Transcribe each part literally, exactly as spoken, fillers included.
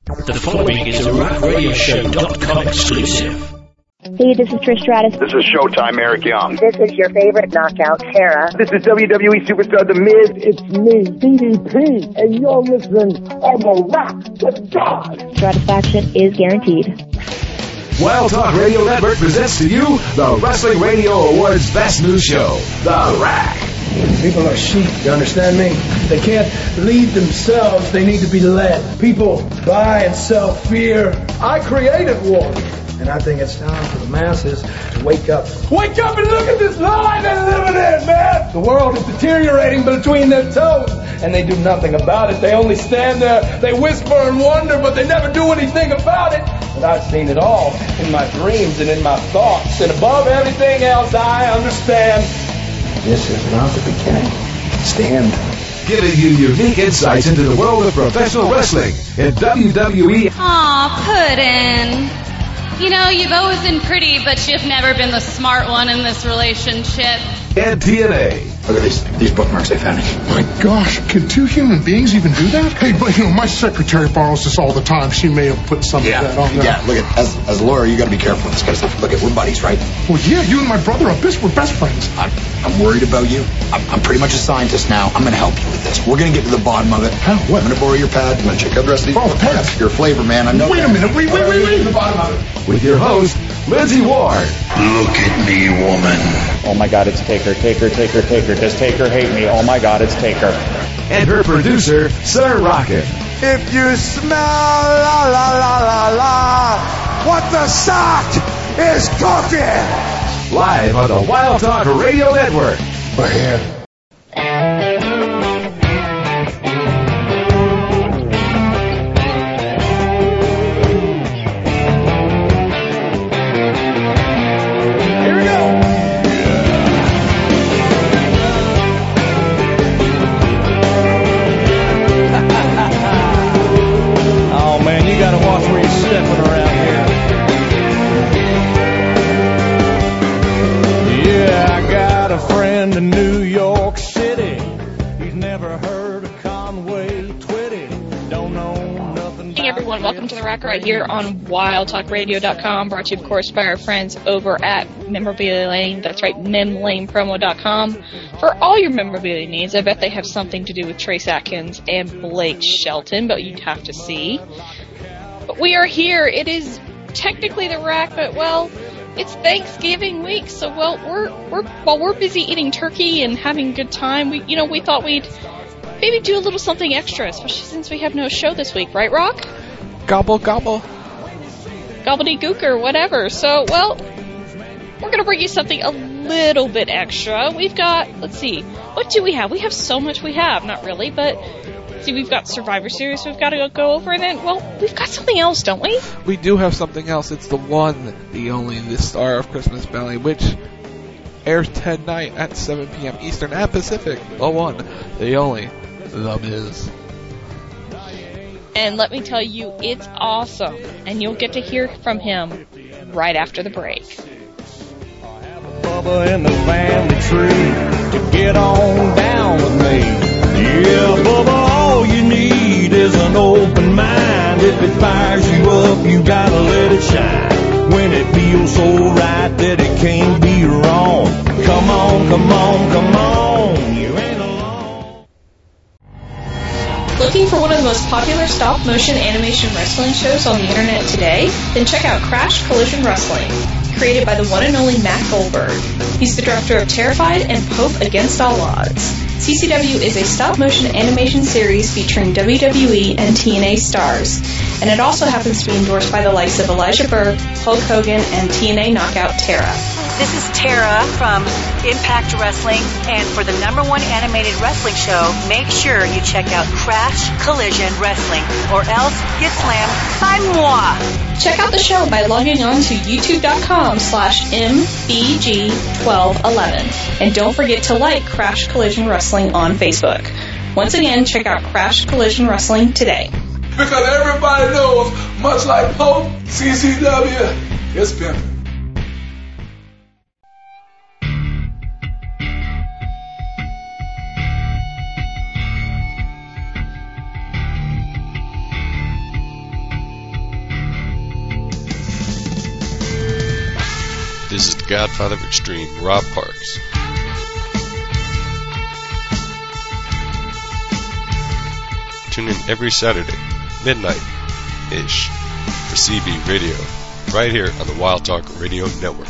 The following is a rack radio show dot com exclusive. Hey, this is Trish Stratus. This is Showtime Eric Young. This is your favorite knockout, Tara. This is W W E superstar The Miz. It's me, D D P, and you're listening on the Rock with God. Satisfaction is guaranteed. Wild Talk Radio Network presents to you the Wrestling Radio Awards Best New Show, The Rack. People are sheep, you understand me? They can't lead themselves, they need to be led. People buy and sell fear. I created war. And I think it's time for the masses to wake up. Wake up and look at this lie they're living in, man! The world is deteriorating between their toes, and they do nothing about it. They only stand there, they whisper and wonder, but they never do anything about it. But I've seen it all in my dreams and in my thoughts. And above everything else, I understand this is not the beginning. Stand. Giving you unique insights into the world of professional wrestling in W W E. Aw, Puddin'. You know, you've always been pretty, but you've never been the smart one in this relationship. And T N A. Look at these these bookmarks I found. My gosh, can two human beings even do that? Hey, but you know, my secretary borrows this all the time. She may have put some yeah, of that on there. Yeah, look at, as, as a lawyer, you gotta be careful with this kind of stuff. Look at, we're buddies, right? Well, yeah, you and my brother are best, we're best friends. I'm, I'm worried about you. I'm, I'm pretty much a scientist now. I'm gonna help you with this. We're gonna get to the bottom of it. How? What? I'm gonna borrow your pad. I'm gonna check out the rest of these. Oh, pads. You're a flavor, man. I know. Wait that. a minute, wait, wait, wait, wait. The bottom of it. With your host, Lindsay Ward. Look at me, woman. Oh my God, it's Taker, Taker, Taker, Taker. Does Taker hate me? Oh my God, it's Taker. And her producer, Sir Rocket. If you smell la la la la la, what the sock is cooking. Live on the Wild Talk Radio Network. We're here. Welcome to the Rack right here on wild talk radio dot com, brought to you, of course, by our friends over at Memorabilia Lane. That's right, mem lane promo dot com. For all your memorabilia needs, I bet they have something to do with Trace Atkins and Blake Shelton, but you'd have to see. But we are here. It is technically the Rack, but, well, it's Thanksgiving week, so, well, we're, we're, while we're busy eating turkey and having a good time, we, you know, we thought we'd maybe do a little something extra, especially since we have no show this week, right, Rock? Gobble, gobble. Gobbledygook or whatever. So, well, we're going to bring you something a little bit extra. We've got, let's see, what do we have? We have so much we have. Not really, but, see, we've got Survivor Series we've got to go over, and then, well, we've got something else, don't we? We do have something else. It's the one, the only, the Star of Christmas Valley, which airs tonight at seven p.m. Eastern and Pacific. The one, the only, The Miz. And let me tell you, it's awesome. And you'll get to hear from him right after the break. I have a Bubba in the family tree to get on down with me. Yeah, Bubba, all you need is an open mind. If it fires you up, you gotta let it shine. When it feels so right that it can't be wrong. Come on, come on, come on. You ain't alone. Looking for one of the most popular stop-motion animation wrestling shows on the internet today? Then check out Crash Collision Wrestling, created by the one and only Matt Goldberg. He's the director of Terrified and Pope Against All Odds. C C W is a stop-motion animation series featuring W W E and T N A stars, and it also happens to be endorsed by the likes of Elijah Burke, Hulk Hogan, and T N A knockout Tara. This is Tara from Impact Wrestling, and for the number one animated wrestling show, make sure you check out Crash Collision Wrestling, or else get slammed by moi. Check out the show by logging on to youtube.com slash mbg1211. And don't forget to like Crash Collision Wrestling on Facebook. Once again, check out Crash Collision Wrestling today. Because everybody knows, much like Pope, C C W is pimping. This is the Godfather of Extreme, Rob Parks. Tune in every Saturday, midnight-ish, for C B Radio, right here on the Wild Talk Radio Network.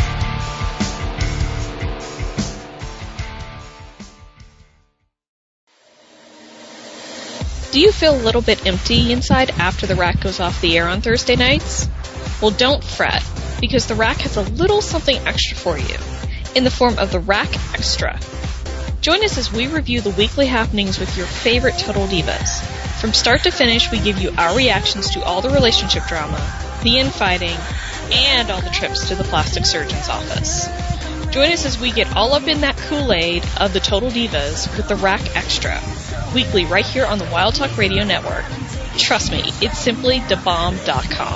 Do you feel a little bit empty inside after the Rack goes off the air on Thursday nights? Well, don't fret, because the Rack has a little something extra for you, in the form of the Rack Extra. Join us as we review the weekly happenings with your favorite Total Divas. From start to finish, we give you our reactions to all the relationship drama, the infighting, and all the trips to the plastic surgeon's office. Join us as we get all up in that Kool-Aid of the Total Divas with the Rack Extra, weekly right here on the Wild Talk Radio Network. Trust me, it's simply da bomb dot com.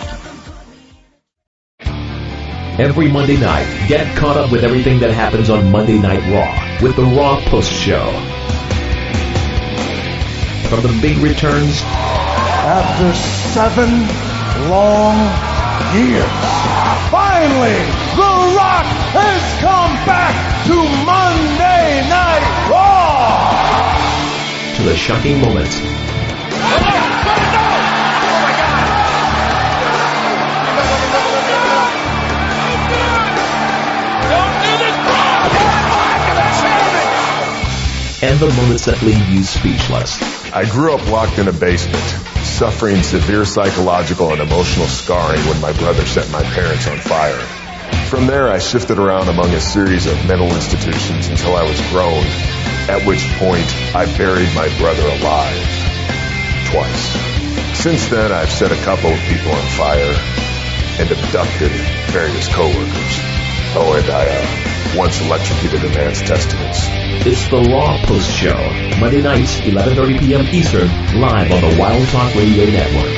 Every Monday night, get caught up with everything that happens on Monday Night Raw with the Raw Post Show. From the big returns, after seven long years, finally, The Rock has come back to Monday Night Raw! To the shocking moments. And the moments that leave you speechless. I grew up locked in a basement, suffering severe psychological and emotional scarring when my brother set my parents on fire. From there, I shifted around among a series of mental institutions until I was grown, at which point I buried my brother alive. Twice. Since then, I've set a couple of people on fire and abducted various coworkers. Oh, and I uh, once electrocuted a man's testicles. It's the Raw Post Show, Monday nights, eleven thirty p.m. Eastern, live on the Wild Talk Radio Network.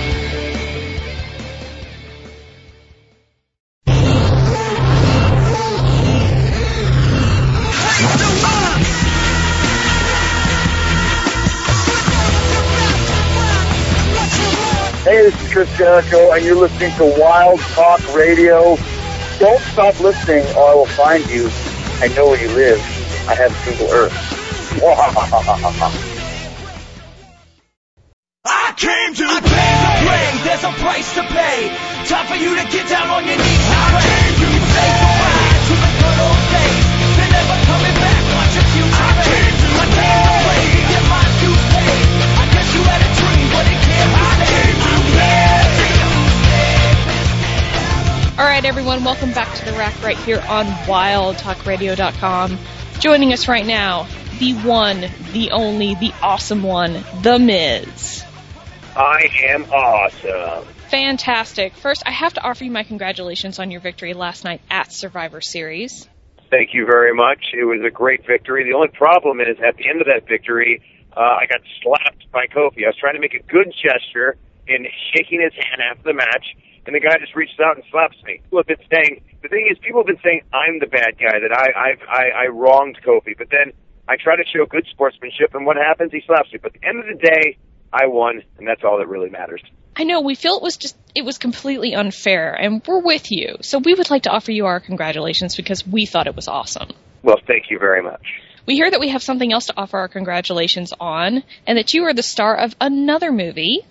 Hey, this is Chris Jericho, and you're listening to Wild Talk Radio. Don't stop listening, or I will find you. I know where you live. I have Google Earth. I came to, I came to play. There's a price to pay. Time for you to get down on your knees. I came to say goodbye to the good old days. They're never coming back. Watch your future. I came to, I came to play. Get my dues paid. I guess you had a dream, but it can't be I came to play. All right, everyone, welcome back to The Rack right here on wild talk radio dot com. Joining us right now, the one, the only, the awesome one, The Miz. I am awesome. Fantastic. First, I have to offer you my congratulations on your victory last night at Survivor Series. Thank you very much. It was a great victory. The only problem is, at the end of that victory, uh, I got slapped by Kofi. I was trying to make a good gesture in shaking his hand after the match, and the guy just reaches out and slaps me. People have been saying, the thing is, people have been saying I'm the bad guy, that I I've, I, I wronged Kofi, but then I try to show good sportsmanship, and what happens? He slaps me. But at the end of the day, I won, and that's all that really matters. I know, we feel it was just, it was completely unfair, and we're with you. So we would like to offer you our congratulations because we thought it was awesome. Well, thank you very much. We hear that we have something else to offer our congratulations on, and that you are the star of another movie.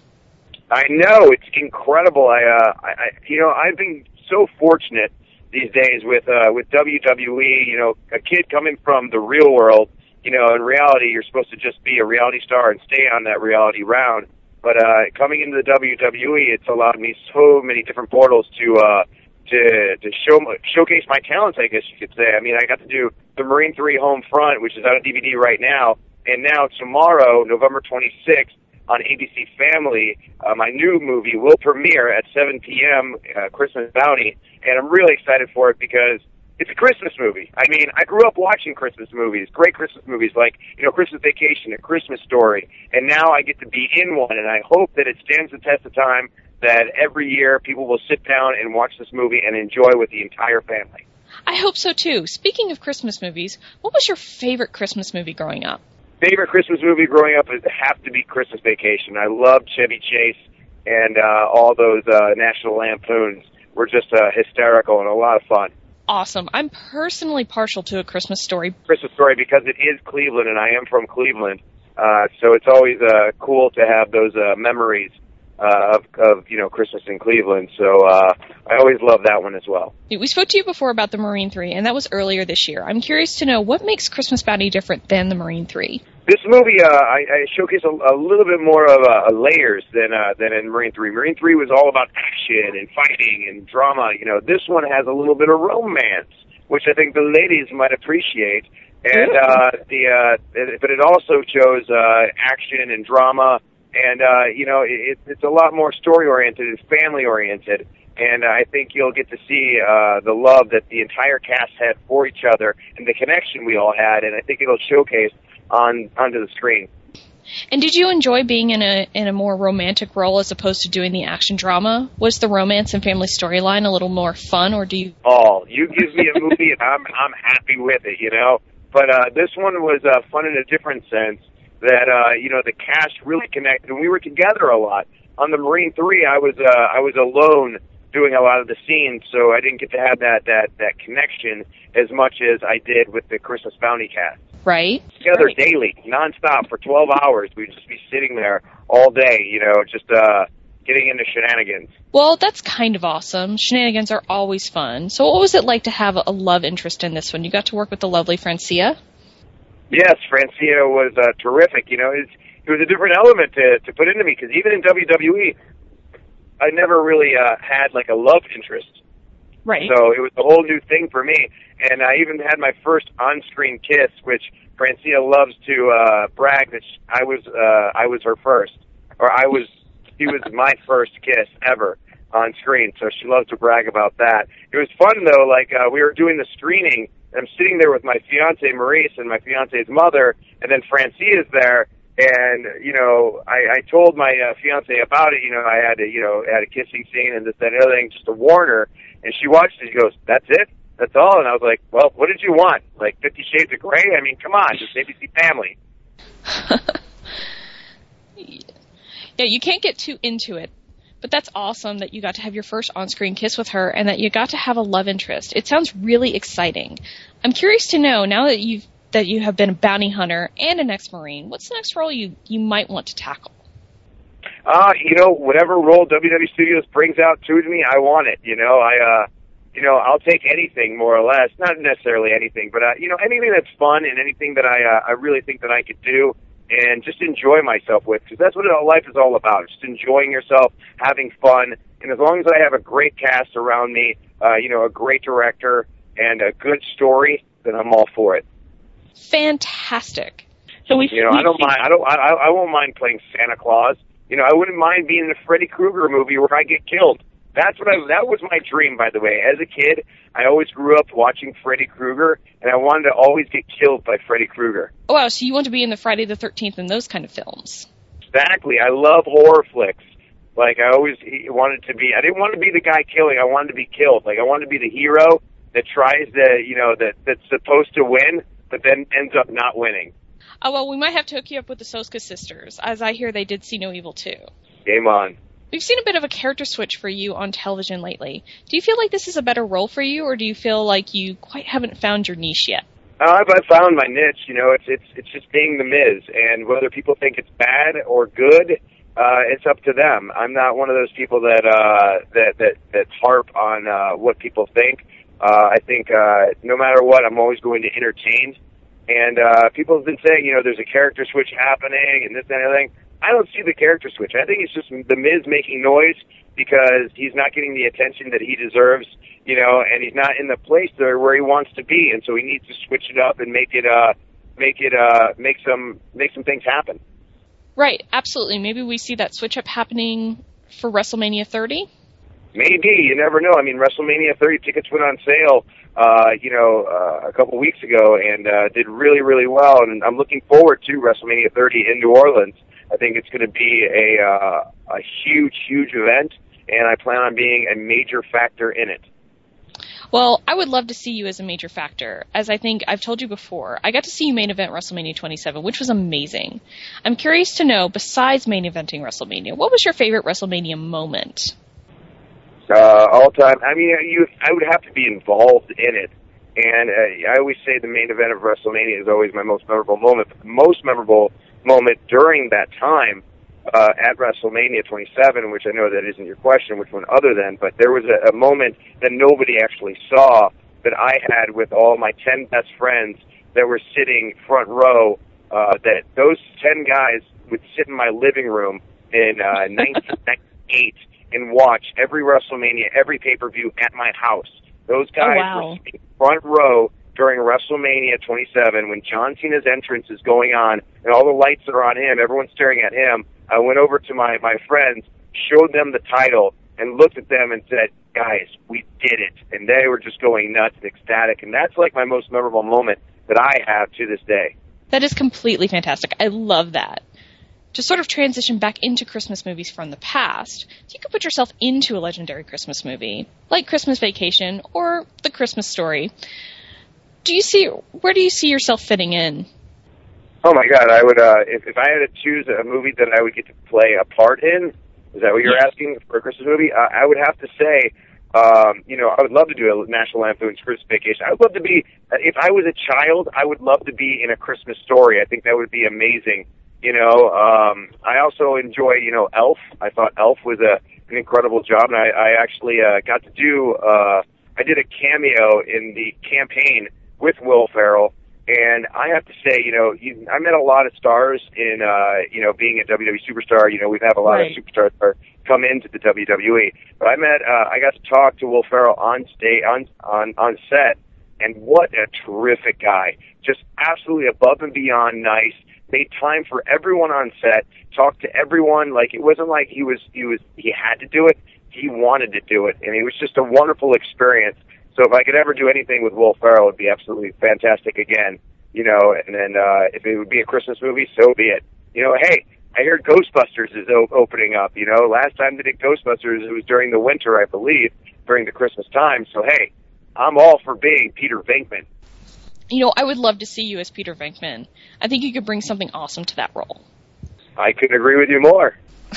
I know, it's incredible. I, uh, I, I you know, I've been so fortunate these days with, uh, with W W E, you know, a kid coming from the real world. You know, in reality, you're supposed to just be a reality star and stay on that reality round. But uh, coming into the W W E, it's allowed me so many different portals to uh, to to show showcase my talents, I guess you could say. I mean, I got to do the Marine three Home Front, which is out on D V D right now, and now tomorrow, November twenty-sixth, on A B C Family, uh, my new movie will premiere at seven p.m., uh, Christmas Bounty, and I'm really excited for it because it's a Christmas movie. I mean, I grew up watching Christmas movies, great Christmas movies like, you know, Christmas Vacation, A Christmas Story, and now I get to be in one, and I hope that it stands the test of time, that every year people will sit down and watch this movie and enjoy with the entire family. I hope so, too. Speaking of Christmas movies, what was your favorite Christmas movie growing up? Favorite Christmas movie growing up would have to be Christmas Vacation. I loved Chevy Chase, and uh, all those uh, National Lampoons were just uh, hysterical and a lot of fun. awesome. I'm personally partial to A Christmas Story. Christmas Story because it is Cleveland, and I am from Cleveland. Uh, so it's always uh, cool to have those uh, memories uh, of, of, you know, Christmas in Cleveland. So uh, I always love that one as well. We spoke to you before about the Marine three, and that was earlier this year. I'm curious to know, what makes Christmas Bounty different than the Marine three? This movie, uh, I, I showcase a, a little bit more of uh, layers than uh, than in Marine three. Marine three was all about action and fighting and drama. You know, this one has a little bit of romance, which I think the ladies might appreciate. And uh, the uh, it, but it also shows uh, action and drama, and uh, you know, it, it's a lot more story oriented and family oriented. And I think you'll get to see uh, the love that the entire cast had for each other and the connection we all had. And I think it'll showcase on onto the screen. And did you enjoy being in a in a more romantic role as opposed to doing the action drama? Was the romance and family storyline a little more fun, or do you? Oh, you give me a movie and I'm I'm happy with it, you know. But uh, this one was uh, fun in a different sense. That uh, you know, the cast really connected, and we were together a lot. On the Marine three, I was uh, I was alone doing a lot of the scenes, so I didn't get to have that that that connection as much as I did with the Christmas Bounty cast. Right. Together right. daily, nonstop for twelve hours. We'd just be sitting there all day, you know, just uh, getting into shenanigans. Well, that's kind of awesome. Shenanigans are always fun. So what was it like to have a love interest in this one? You got to work with the lovely Francia? Yes, Francia was uh, terrific. You know, it, it was a different element to, to put into me, because even in W W E, I never really uh, had, like, a love interest. Right. So it was a whole new thing for me. And I even had my first on-screen kiss, which Francia loves to uh, brag that she, I was uh, I was her first. Or I was, she was my first kiss ever on screen, so she loves to brag about that. It was fun, though. Like, uh, we were doing the screening, and I'm sitting there with my fiancée, Maurice, and my fiancée's mother, and then Francia's there, and, you know, I, I told my uh, fiancée about it. You know, I had a, you know, had a kissing scene and this, that, and the other thing, just to warn her, and she watched it, she goes, "That's it? That's all?" And I was like, "Well, what did you want? Like Fifty Shades of Grey? I mean, come on, just maybe see family." Yeah, you can't get too into it. But that's awesome that you got to have your first on-screen kiss with her and that you got to have a love interest. It sounds really exciting. I'm curious to know, now that you've that you have been a bounty hunter and an ex-Marine, what's the next role you, you might want to tackle? Uh, you know, whatever role W W Studios brings out to me, I want it. You know, I, uh, you know, I'll take anything more or less. Not necessarily anything, but, uh, you know, anything that's fun and anything that I, uh, I really think that I could do and just enjoy myself with, because that's what life is all about, just enjoying yourself, having fun, and as long as I have a great cast around me, uh, you know, a great director, and a good story, then I'm all for it. Fantastic. So we, you know, we I don't mind. I don't. I, I won't mind playing Santa Claus. You know, I wouldn't mind being in a Freddy Krueger movie where I get killed. That's what I. That was my dream, by the way. As a kid, I always grew up watching Freddy Krueger, and I wanted to always get killed by Freddy Krueger. Oh, wow, so you want to be in the Friday the thirteenth and those kind of films? Exactly. I love horror flicks. Like, I always wanted to be. I didn't want to be the guy killing. I wanted to be killed. Like, I wanted to be the hero that tries to, you know, that that's supposed to win, but then ends up not winning. Oh, well, we might have to hook you up with the Soska sisters. As I hear, they did See No Evil too. Game on. We've seen a bit of a character switch for you on television lately. Do you feel like this is a better role for you, or do you feel like you quite haven't found your niche yet? Uh, I've, I've found my niche. You know, it's it's it's just being the Miz, and whether people think it's bad or good, uh, it's up to them. I'm not one of those people that uh, that that that harp on uh, what people think. Uh, I think uh, no matter what, I'm always going to entertain. And uh, people have been saying, you know, there's a character switch happening and this and everything. I don't see the character switch. I think it's just the Miz making noise because he's not getting the attention that he deserves, you know, and he's not in the place there where he wants to be, and so he needs to switch it up and make it, uh, make it, uh, make some, make some things happen. Right, absolutely. Maybe we see that switch up happening for WrestleMania thirty. Maybe, you never know. I mean, WrestleMania thirty tickets went on sale, uh, you know, uh, a couple weeks ago and uh, did really, really well. And I'm looking forward to WrestleMania thirty in New Orleans. I think it's going to be a uh, a huge, huge event, and I plan on being a major factor in it. Well, I would love to see you as a major factor. As I think I've told you before, I got to see you main event WrestleMania twenty-seven, which was amazing. I'm curious to know, besides main eventing WrestleMania, what was your favorite WrestleMania moment? Uh, all time. I mean, you. I would have to be involved in it, and uh, I always say the main event of WrestleMania is always my most memorable moment. But the most memorable moment during that time uh, at WrestleMania twenty-seven, which I know that isn't your question, which one other than, but there was a, a moment that nobody actually saw that I had with all my ten best friends that were sitting front row. Uh, that those ten guys would sit in my living room in uh, nineteen ninety-eight and watch every WrestleMania, every pay-per-view at my house. Those guys oh, wow. were sitting front row during WrestleMania twenty-seven when John Cena's entrance is going on and all the lights are on him, everyone's staring at him. I went over to my, my friends, showed them the title, and looked at them and said, guys, we did it. And they were just going nuts and ecstatic. And that's like my most memorable moment that I have to this day. That is completely fantastic. I love that. To sort of transition back into Christmas movies from the past, you could put yourself into a legendary Christmas movie, like Christmas Vacation or The Christmas Story. Do you see, where do you see yourself fitting in? Oh my God, I would, uh, if, if I had to choose a movie that I would get to play a part in, is that what you're yes. asking for a Christmas movie? Uh, I would have to say, um, you know, I would love to do a National Lampoon's Christmas Vacation. I would love to be, if I was a child, I would love to be in A Christmas Story. I think that would be amazing. You know, um, I also enjoy, you know, Elf. I thought Elf was a, an incredible job, and I, I actually uh, got to do, uh, I did a cameo in the campaign with Will Ferrell, and I have to say, you know, you, I met a lot of stars in, uh, you know, being a W W E superstar. You know, we've had a lot right. of superstars that are come into the W W E, but I met, uh, I got to talk to Will Ferrell on stage, on, on, on set, and what a terrific guy. Just absolutely above and beyond nice. Made time for everyone on set, talked to everyone. Like, it wasn't like he was, he was, he had to do it. He wanted to do it, and it was just a wonderful experience. So if I could ever do anything with Will Ferrell, it would be absolutely fantastic again, you know, and then, uh, if it would be a Christmas movie, so be it. You know, hey, I heard Ghostbusters is o- opening up, you know, last time they did Ghostbusters, it was during the winter, I believe, during the Christmas time. So hey, I'm all for being Peter Venkman. You know, I would love to see you as Peter Venkman. I think you could bring something awesome to that role. I couldn't agree with you more.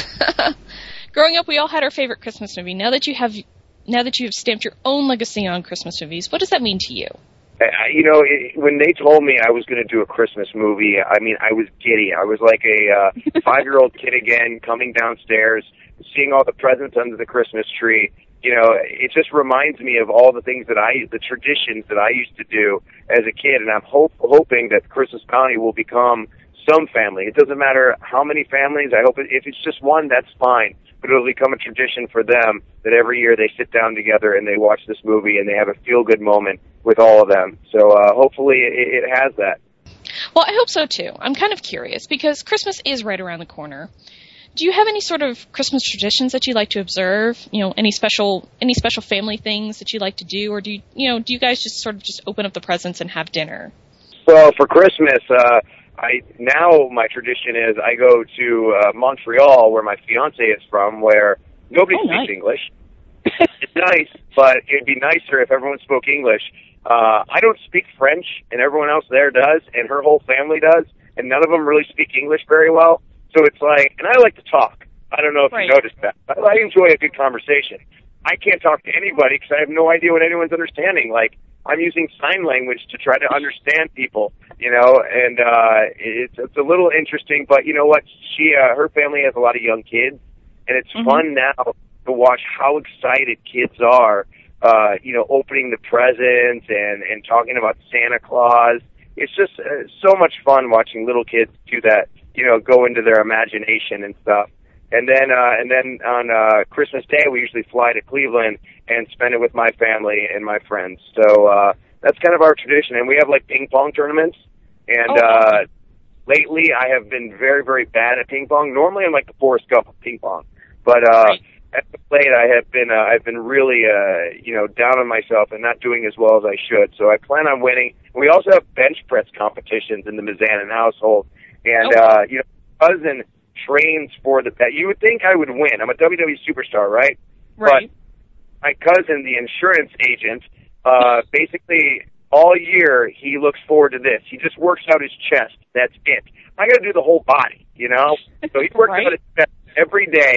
Growing up, we all had our favorite Christmas movie. Now that you have, now that you have stamped your own legacy on Christmas movies, what does that mean to you? I, you know, it, when they told me I was going to do a Christmas movie, I mean, I was giddy. I was like a uh, five-year-old kid again, coming downstairs, seeing all the presents under the Christmas tree. You know, it just reminds me of all the things that I, the traditions that I used to do as a kid, and I'm hope, hoping that Christmas Bounty will become some family. It doesn't matter how many families. I hope it, if it's just one, that's fine. But it'll become a tradition for them that every year they sit down together and they watch this movie and they have a feel-good moment with all of them. So uh, hopefully it, it has that. Well, I hope so too. I'm kind of curious because Christmas is right around the corner. Do you have any sort of Christmas traditions that you like to observe? You know, any special any special family things that you like to do, or do you you know do you guys just sort of just open up the presents and have dinner? Well, for Christmas, uh, I now my tradition is I go to uh, Montreal, where my fiance is from, where nobody oh, speaks nice. English. It's nice, but it'd be nicer if everyone spoke English. Uh, I don't speak French, and everyone else there does, and her whole family does, and none of them really speak English very well. So it's like, and I like to talk. I don't know if right. you noticed that. But I enjoy a good conversation. I can't talk to anybody because I have no idea what anyone's understanding. Like, I'm using sign language to try to understand people, you know, and uh, it's, it's a little interesting. But you know what? She, uh, her family has a lot of young kids, and it's mm-hmm. fun now to watch how excited kids are, uh, you know, opening the presents and, and talking about Santa Claus. It's just uh, so much fun watching little kids do that. You know, go into their imagination and stuff. And then, uh, and then on, uh, Christmas Day, we usually fly to Cleveland and spend it with my family and my friends. So, uh, that's kind of our tradition. And we have like ping pong tournaments. And, oh, uh, lately I have been very, very bad at ping pong. Normally I'm like the Forrest Gump of ping pong. But, uh, right. at the plate I have been, uh, I've been really, uh, you know, down on myself and not doing as well as I should. So I plan on winning. We also have bench press competitions in the Mizanin household. And, oh. uh, you know, my cousin trains for the bet. You would think I would win. I'm a W W E superstar, right? Right. But my cousin, the insurance agent, uh, basically all year he looks forward to this. He just works out his chest. That's it. I got to do the whole body, you know? So he works right. out his chest every day,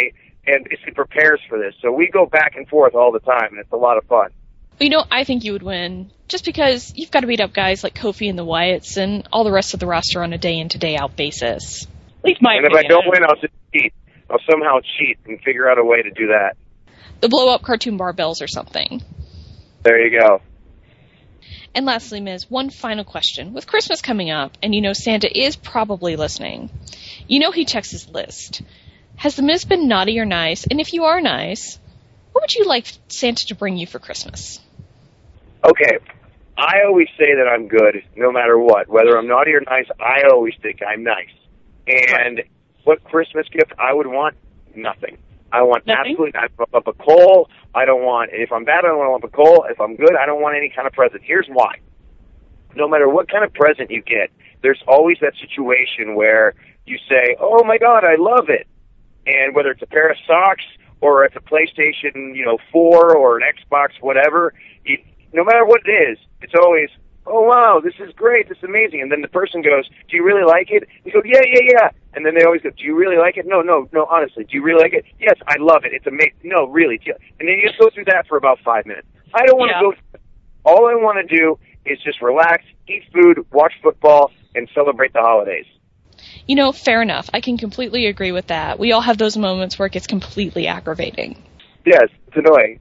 and basically prepares for this. So we go back and forth all the time, and it's a lot of fun. You know, I think you would win, just because you've got to beat up guys like Kofi and the Wyatts and all the rest of the roster on a day-in to day-out basis. At least my And if opinion. I don't win, I'll just cheat. I'll somehow cheat and figure out a way to do that. The blow-up cartoon barbells or something. There you go. And lastly, Miz, one final question. With Christmas coming up, and you know Santa is probably listening, you know he checks his list. Has the Miz been naughty or nice? And if you are nice, what would you like Santa to bring you for Christmas? Okay, I always say that I'm good no matter what. Whether I'm naughty or nice, I always think I'm nice. And what Christmas gift I would want? Nothing. I want Nothing? absolutely, I want up a coal. I don't want, if I'm bad, I don't want a coal. If I'm good, I don't want any kind of present. Here's why. No matter what kind of present you get, there's always that situation where you say, oh my God, I love it. And whether it's a pair of socks or it's a PlayStation, you know, four or an Xbox, whatever, it, no matter what it is, it's always, oh wow, this is great, this is amazing. And then the person goes, do you really like it? You go, yeah, yeah, yeah. And then they always go, do you really like it? No, no, no, honestly, do you really like it? Yes, I love it. It's amazing. No, really. do you-" And then you just go through that for about five minutes. I don't want to Yeah. go, all I want to do is just relax, eat food, watch football, and celebrate the holidays. You know, fair enough. I can completely agree with that. We all have those moments where it gets completely aggravating. Yes, it's annoying.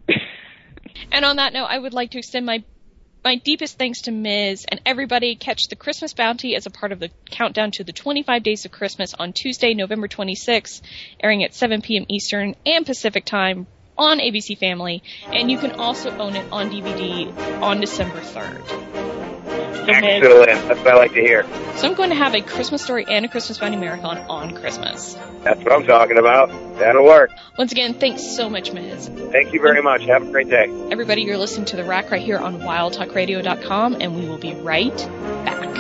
And on that note, I would like to extend my my deepest thanks to Miz and everybody. Catch the Christmas Bounty as a part of the countdown to the twenty-five Days of Christmas on Tuesday, November twenty-sixth, airing at seven p.m. Eastern and Pacific Time on A B C Family. And you can also own it on D V D on December third. Excellent. That's what I like to hear. So I'm going to have a Christmas Story and a Christmas Bounty Marathon on Christmas. That's what I'm talking about. That'll work. Once again, thanks so much, Miz. Thank you very much. Have a great day. Everybody, you're listening to The Rack right here on wild talk radio dot com, and we will be right back.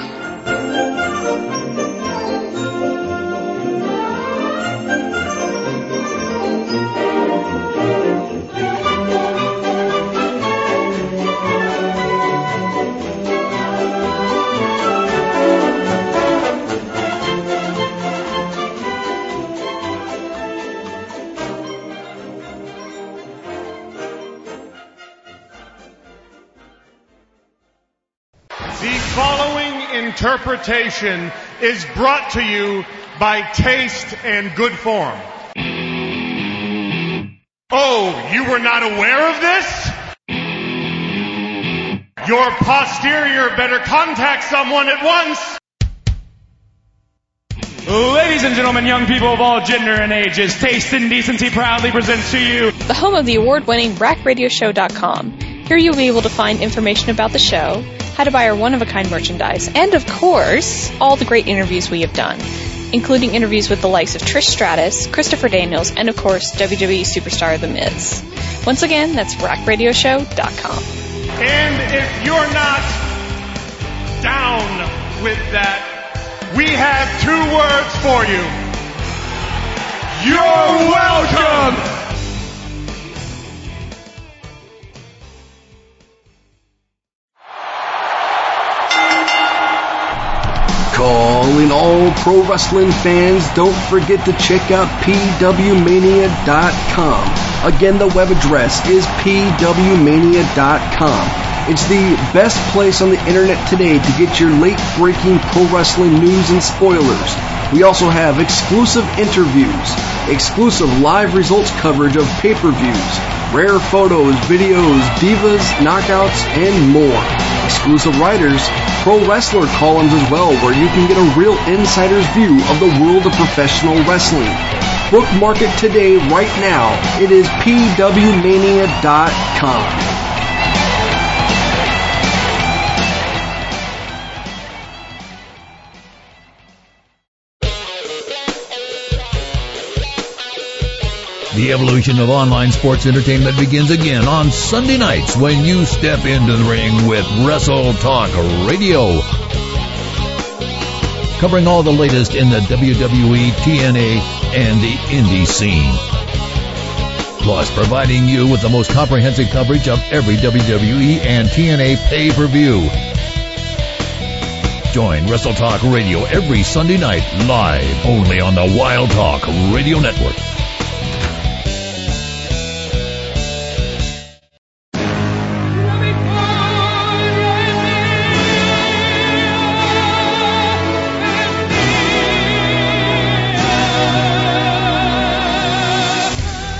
The following interpretation is brought to you by Taste and Good Form. Oh, you were not aware of this? Your posterior better contact someone at once. Ladies and gentlemen, young people of all gender and ages, Taste and Decency proudly presents to you the home of the award-winning rack radio show dot com. Here you'll be able to find information about the show, how to buy our one-of-a-kind merchandise, and of course, all the great interviews we have done, including interviews with the likes of Trish Stratus, Christopher Daniels, and of course, W W E superstar The Miz. Once again, that's rack radio show dot com. And if you're not down with that, we have two words for you. You're welcome! Calling all pro wrestling fans, don't forget to check out P W mania dot com. Again, the web address is P W mania dot com. It's the best place on the internet today to get your late-breaking pro wrestling news and spoilers. We also have exclusive interviews, exclusive live results coverage of pay-per-views, rare photos, videos, divas, knockouts, and more. Exclusive writers, pro wrestler columns as well, where you can get a real insider's view of the world of professional wrestling. Bookmark it today, right now. It is P W mania dot com. The evolution of online sports entertainment begins again on Sunday nights when you step into the ring with Wrestle Talk Radio. Covering all the latest in the W W E, T N A, and the indie scene. Plus providing you with the most comprehensive coverage of every W W E and T N A pay-per-view. Join Wrestle Talk Radio every Sunday night live only on the Wild Talk Radio Network.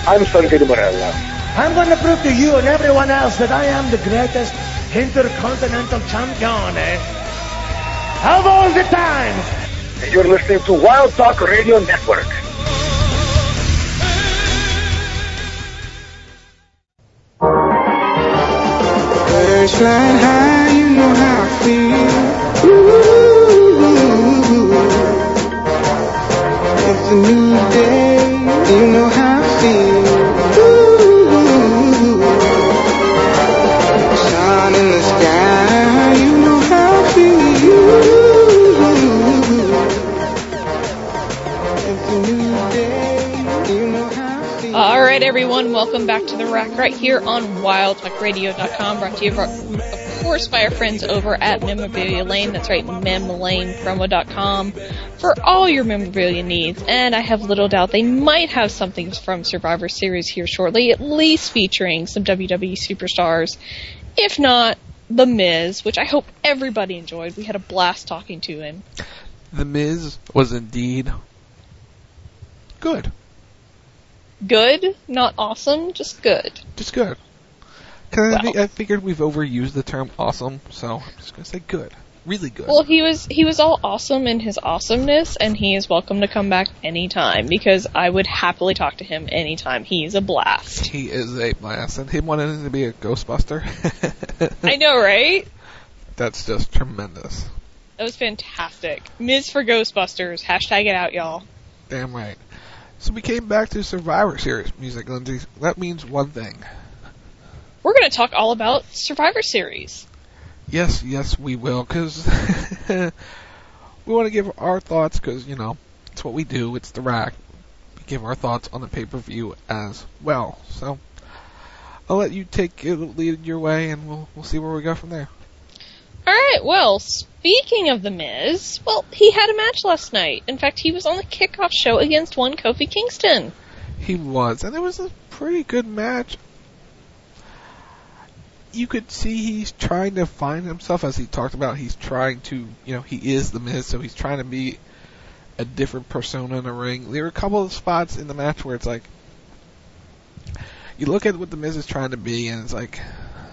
I'm Santino Marella. I'm going to prove to you and everyone else that I am the greatest intercontinental champion eh? of all the time. And you're listening to Wild Talk Radio Network. Birds flying high, you know how I feel. Ooh, it's a new day, you know how I feel. Ooh, sun in the sky, you know how I feel. It's a new day, you know how I feel. All right, everyone, welcome back to The Rack right here on wild talk radio dot com, brought to you, of course, by our friends over at Memorabilia Lane. That's right, mem lane promo dot com for all your memorabilia needs. And I have little doubt they might have something from Survivor Series here shortly, at least featuring some W W E superstars. If not, The Miz, which I hope everybody enjoyed. We had a blast talking to him. The Miz was indeed good. Good, not awesome, just good. Just good. Cause Well. I, think, I figured we've overused the term awesome, so I'm just gonna say good. Really good. Well, he was he was all awesome in his awesomeness, and he is welcome to come back anytime, because I would happily talk to him anytime. He's a blast. He is a blast, and him wanting to be a Ghostbuster. I know, right? That's just tremendous. That was fantastic. Miz for Ghostbusters. Hashtag it out, y'all. Damn right. So we came back to Survivor Series music, Lindsay. That means one thing. We're going to talk all about Survivor Series. Yes, yes, we will, because we want to give our thoughts, because, you know, it's what we do. It's The Rack. We give our thoughts on the pay-per-view as well. So I'll let you take it, lead your way, and we'll we'll see where we go from there. All right, well, speaking of The Miz, well, he had a match last night. In fact, he was on the kickoff show against one Kofi Kingston. He was, and it was a pretty good match. You could see he's trying to find himself, as he talked about. He's trying to, you know, he is The Miz, so he's trying to be a different persona in the ring. There were a couple of spots in the match where it's like, you look at what The Miz is trying to be, and it's like,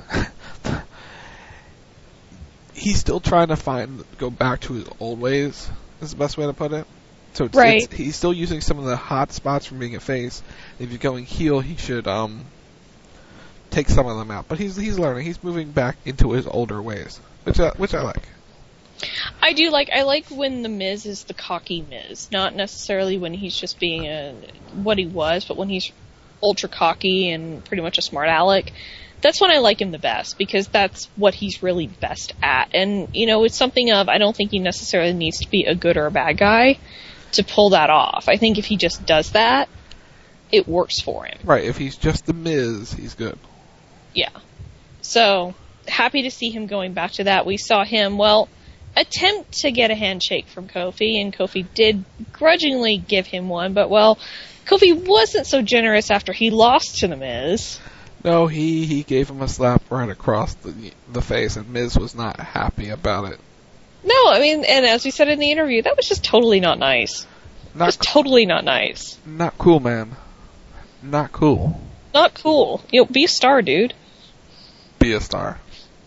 he's still trying to find, go back to his old ways, is the best way to put it. So it's, right. it's, he's still using some of the hot spots from being a face. If he's going heel, he should, um, take some of them out, but he's he's learning. He's moving back into his older ways, which I, which I like. I do like. I like when the Miz is the cocky Miz, not necessarily when he's just being a what he was, but when he's ultra cocky and pretty much a smart aleck. That's when I like him the best, because that's what he's really best at. And you know, it's something of I don't think he necessarily needs to be a good or a bad guy to pull that off. I think if he just does that, it works for him. Right. If he's just the Miz, he's good. Yeah. So, happy to see him going back to that. We saw him, well, attempt to get a handshake from Kofi, and Kofi did grudgingly give him one, but, well, Kofi wasn't so generous after he lost to The Miz. No, he, he gave him a slap right across the the face, and Miz was not happy about it. No, I mean, and as we said in the interview, that was just totally not nice. Not just co- totally not nice. Not cool, man. Not cool. Not cool. You know, be a star, dude. Be a star.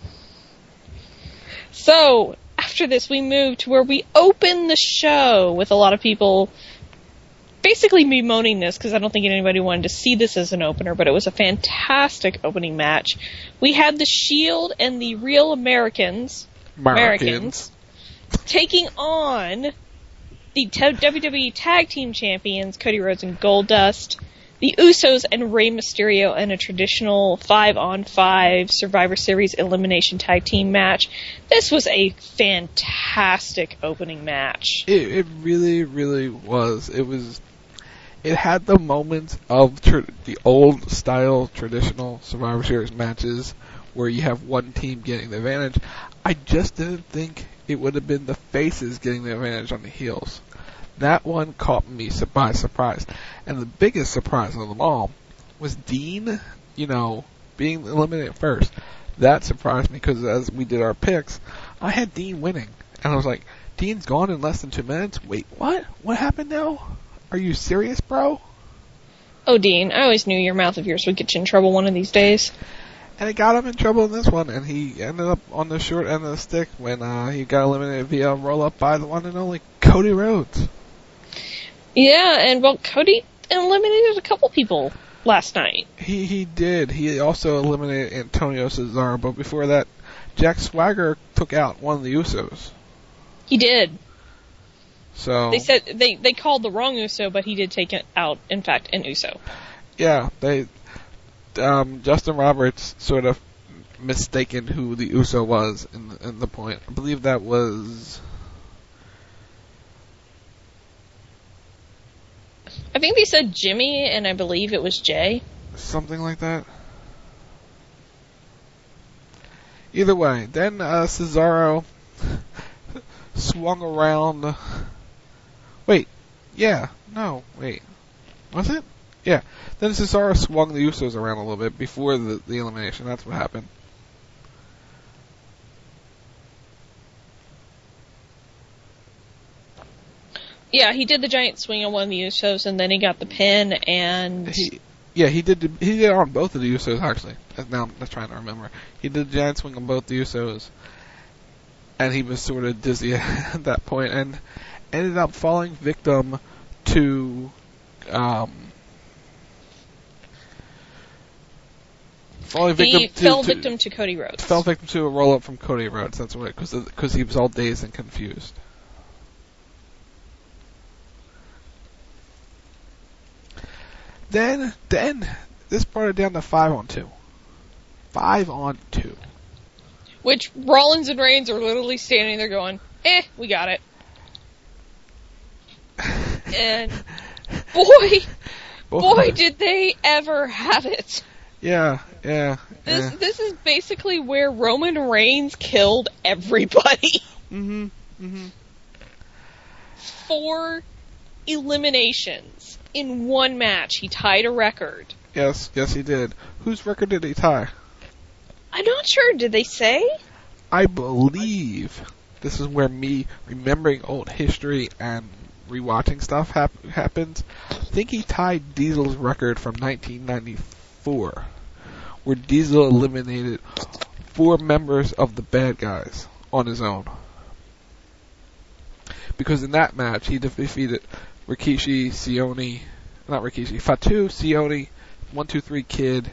So, after this, we move to where we open the show with a lot of people basically bemoaning this, because I don't think anybody wanted to see this as an opener, but it was a fantastic opening match. We had the Shield and the Real Americans, Americans, Americans taking on the W W E Tag Team Champions, Cody Rhodes and Goldust, the Usos and Rey Mysterio in a traditional five-on-five Survivor Series elimination tag team match. This was a fantastic opening match. It, it really, really was. It was. It had the moments of tr- the old style traditional Survivor Series matches where you have one team getting the advantage. I just didn't think it would have been the faces getting the advantage on the heels. That one caught me by surprise. And the biggest surprise of them all was Dean, you know, being eliminated first. That surprised me, because as we did our picks, I had Dean winning. And I was like, Dean's gone in less than two minutes? Wait, what? What happened now? Are you serious, bro? Oh, Dean, I always knew your mouth of yours would get you in trouble one of these days. And it got him in trouble in this one, and he ended up on the short end of the stick when uh, he got eliminated via roll-up by the one and only Cody Rhodes. Yeah, and, well, Cody eliminated a couple people last night. He he did. He also eliminated Antonio Cesaro, but before that, Jack Swagger took out one of the Usos. He did. So They said they, they called the wrong Uso, but he did take it out, in fact, an Uso. Yeah, they... Um, Justin Roberts sort of mistaken who the Uso was in the, in the point. I believe that was... I think they said Jimmy, and I believe it was Jay. Something like that. Either way, then uh, Cesaro swung around... Wait, yeah, no, wait. Was it? Yeah. Then Cesaro swung the Usos around a little bit before the, the elimination. That's what happened. Yeah, he did the giant swing on one of the Usos, and then he got the pin, and... He, yeah, he did the, he did it on both of the Usos, actually. Now I'm just trying to remember. He did the giant swing on both the Usos, and he was sort of dizzy at that point, and ended up falling victim to... Um, falling victim he to, fell to, victim to Cody Rhodes. Fell victim to a roll-up from Cody Rhodes, that's what, because he was all dazed and confused. Then, then, this brought it down to five on two. Five on two. Which Rollins and Reigns are literally standing there going, eh, we got it. And boy, boy, boy, did they ever have it. Yeah, yeah. This yeah. this is basically where Roman Reigns killed everybody. Mm-hmm. Mm-hmm. Four eliminations in one match. He tied a record. Yes, yes he did. Whose record did he tie? I'm not sure. Did they say? I believe this is where me remembering old history and rewatching stuff hap- happens. I think he tied Diesel's record from nineteen ninety-four, where Diesel eliminated four members of the Bad Guys on his own. Because in that match, he defeated Rikishi, Sione, not Rikishi, Fatu, Sione, one two three Kid.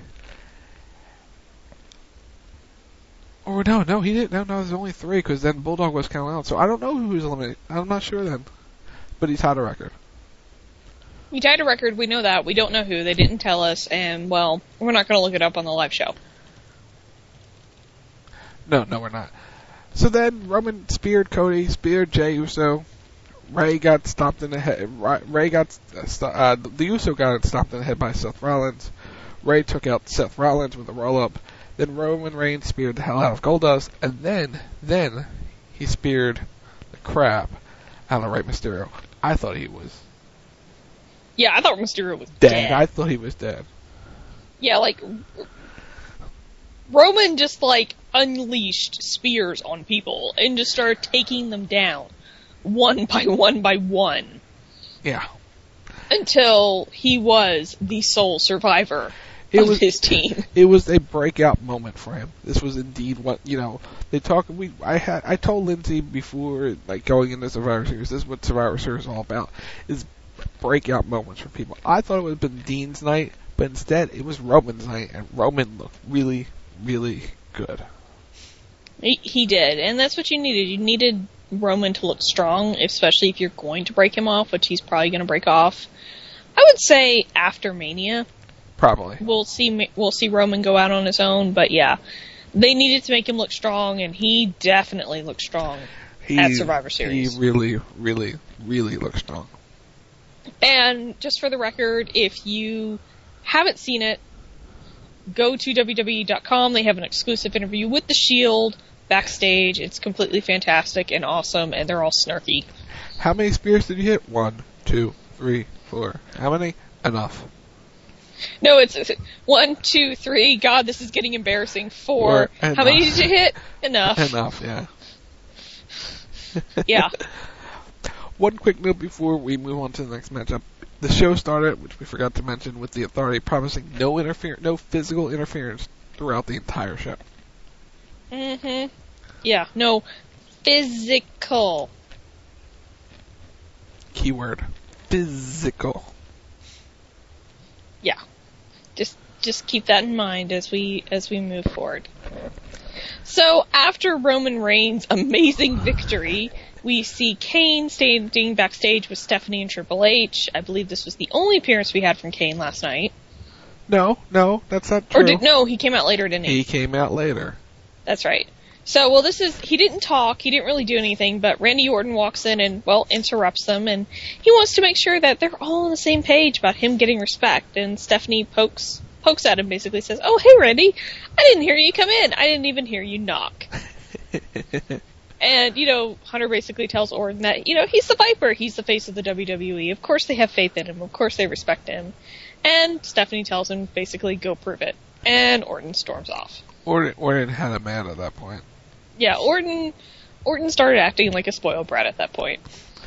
Or no, no, he didn't. No, no, there's only three, because then Bulldog was counted out. So I don't know who was eliminated. I'm not sure then. But he tied a record. He tied a record, we know that. We don't know who. They didn't tell us, and, well, we're not going to look it up on the live show. No, no, we're not. So then Roman speared Cody, speared Jey Uso. Ray got stomped in the head. Ray got uh, the Uso got stomped in the head by Seth Rollins. Ray took out Seth Rollins with a roll-up. Then Roman Reigns speared the hell out of Goldust, and then, then he speared the crap out of Rey Mysterio. I thought he was. Yeah, I thought Mysterio was dead. dead. I thought he was dead. Yeah, like Roman just like unleashed spears on people and just started taking them down one by one by one. Yeah. Until he was the sole survivor it of was, his team. It was a breakout moment for him. This was indeed what, you know, they talk, we, I had, I told Lindsay before, like, going into Survivor Series, this is what Survivor Series is all about, is breakout moments for people. I thought it would have been Dean's night, but instead it was Roman's night, and Roman looked really, really good. He, he did, and that's what you needed. You needed Roman to look strong, especially if you're going to break him off, which he's probably going to break off. I would say after Mania. Probably. We'll see, we'll see Roman go out on his own, but yeah. They needed to make him look strong, and he definitely looked strong he, at Survivor Series. He really, really, really looked strong. And just for the record, if you haven't seen it, go to W W E dot com. They have an exclusive interview with The Shield backstage. It's completely fantastic and awesome, and they're all snarky. How many spears did you hit? One, two, three, four. How many? Enough. No, it's, it's one, two, three. God, this is getting embarrassing. Four. How many did you hit? Enough. Enough, yeah. Yeah. One quick note before we move on to the next matchup. The show started, which we forgot to mention, with the Authority promising no interfer- no physical interference throughout the entire show. Mm-hmm. Yeah, no physical. Keyword. Physical. Yeah. Just just keep that in mind as we as we move forward. So after Roman Reigns' amazing victory, we see Kane standing backstage with Stephanie and Triple H. I believe this was the only appearance we had from Kane last night. No, no, that's not true. Or did, no, he came out later, didn't he? He came out later. That's right. So, well, this is, he didn't talk, he didn't really do anything, but Randy Orton walks in and, well, interrupts them, and he wants to make sure that they're all on the same page about him getting respect, and Stephanie pokes, pokes at him, basically says, "Oh, hey, Randy, I didn't hear you come in, I didn't even hear you knock." And, you know, Hunter basically tells Orton that, you know, he's the Viper, he's the face of the W W E, of course they have faith in him, of course they respect him, and Stephanie tells him, basically, go prove it, and Orton storms off. Orton, Orton had a man at that point. Yeah, Orton Orton started acting like a spoiled brat at that point.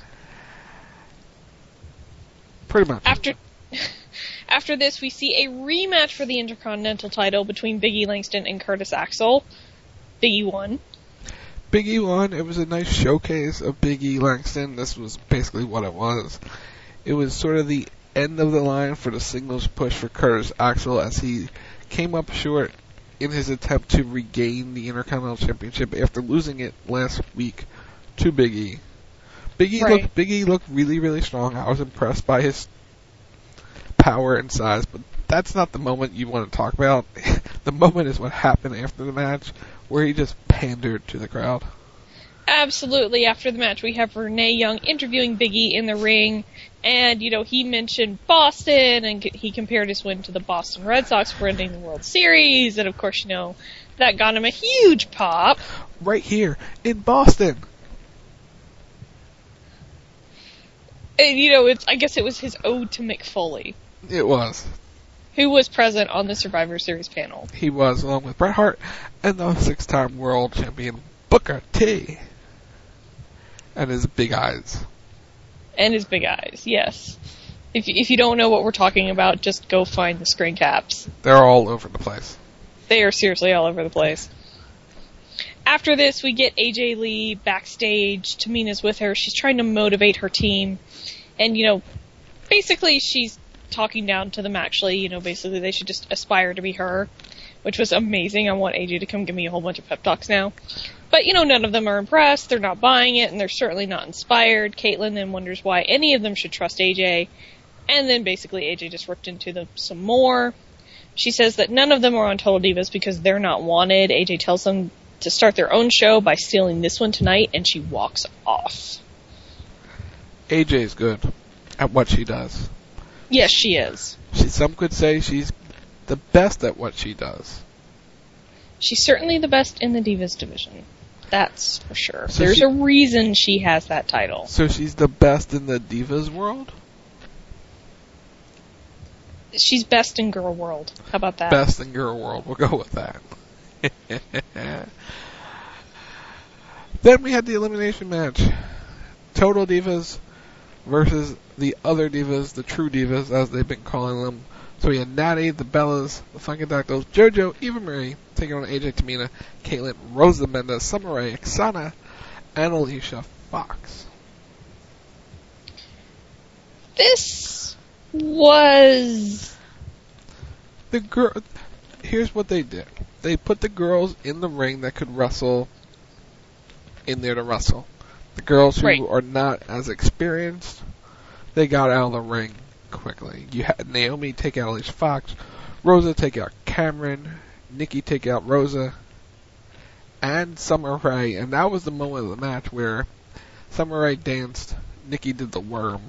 Pretty much. After after this, we see a rematch for the Intercontinental title between Big E Langston and Curtis Axel. Big E won. Big E won. It was a nice showcase of Big E Langston. This was basically what it was. It was sort of the end of the line for the singles push for Curtis Axel as he came up short in his attempt to regain the Intercontinental Championship after losing it last week to Big E. Big E right. looked Big E looked really, really strong. I was impressed by his power and size, but that's not the moment you want to talk about. The moment is what happened after the match, where he just pandered to the crowd. Absolutely. After the match, we have Renee Young interviewing Big E in the ring, and, you know, he mentioned Boston, and he compared his win to the Boston Red Sox for winning the World Series, and of course, you know, that got him a huge pop. Right here, in Boston. And, you know, it's, I guess it was his ode to Mick Foley. It was. Who was present on the Survivor Series panel. He was, along with Bret Hart and the six-time world champion Booker T. And his big eyes. And his big eyes, yes. If you, if you don't know what we're talking about, just go find the screen caps. They're all over the place. They are seriously all over the place. After this, we get A J Lee backstage. Tamina's with her. She's trying to motivate her team. And, you know, basically she's talking down to them actually. You know, basically they should just aspire to be her. Which was amazing. I want A J to come give me a whole bunch of pep talks now. But, you know, none of them are impressed, they're not buying it, and they're certainly not inspired. Caitlyn then wonders why any of them should trust A J, and then basically A J just ripped into them some more. She says that none of them are on Total Divas because they're not wanted. A J tells them to start their own show by stealing this one tonight, and she walks off. A J's good at what she does. Yes, she is. She, some could say she's the best at what she does. She's certainly the best in the Divas division. That's for sure. So There's she, a reason she has that title. So she's the best in the Divas world? She's best in girl world. How about that? Best in girl world. We'll go with that. Then we had the elimination match. Total Divas versus the other Divas, the True Divas, as they've been calling them. So we had Natty, the Bellas, the Funkadactyls, JoJo, Eva Marie, taking on A J Tamina, Caitlyn, Rosa Mendes, Summer Rae, Oksana, and Alicia Fox. This was... The girl. Here's what they did. They put the girls in the ring that could wrestle in there to wrestle. The girls who right. are not as experienced, they got out of the ring quickly. You had Naomi take out Alicia Fox, Rosa take out Cameron, Nikki take out Rosa, and Summer Rae. And that was the moment of the match where Summer Rae danced, Nikki did the worm.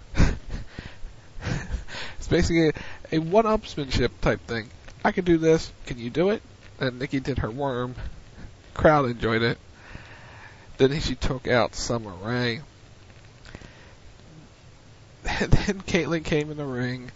It's basically a, a one-upsmanship type thing. I can do this, can you do it? And Nikki did her worm. Crowd enjoyed it. Then she took out Summer Rae. And then Caitlyn came in the ring,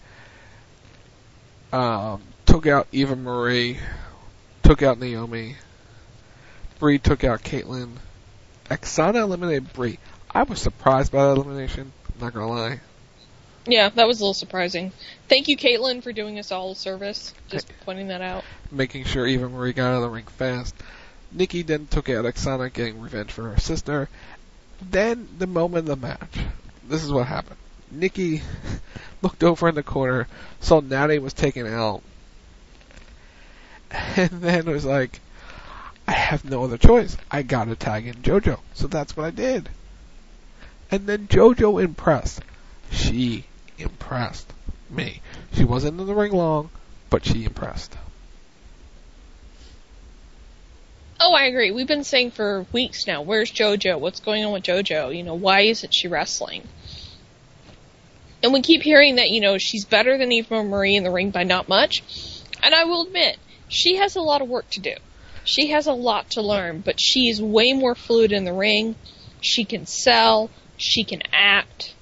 um, took out Eva Marie, took out Naomi, Brie took out Caitlyn, Oksana eliminated Brie. I was surprised by that elimination, I'm not gonna lie. Yeah, that was a little surprising. Thank you, Caitlin, for doing us all a service. Just pointing that out. Making sure Eva Marie got out of the ring fast. Nikki then took out Oksana, getting revenge for her sister. Then, the moment of the match. This is what happened. Nikki looked over in the corner, saw Natty was taken out, and then was like, I have no other choice. I gotta tag in JoJo. So that's what I did. And then JoJo impressed. She impressed me. She wasn't in the ring long, but she impressed. Oh, I agree. We've been saying for weeks now, where's JoJo? What's going on with JoJo? You know, why isn't she wrestling? And we keep hearing that, you know, she's better than Eva Marie in the ring by not much. And I will admit, she has a lot of work to do. She has a lot to learn, but she's way more fluid in the ring. She can sell. She can act.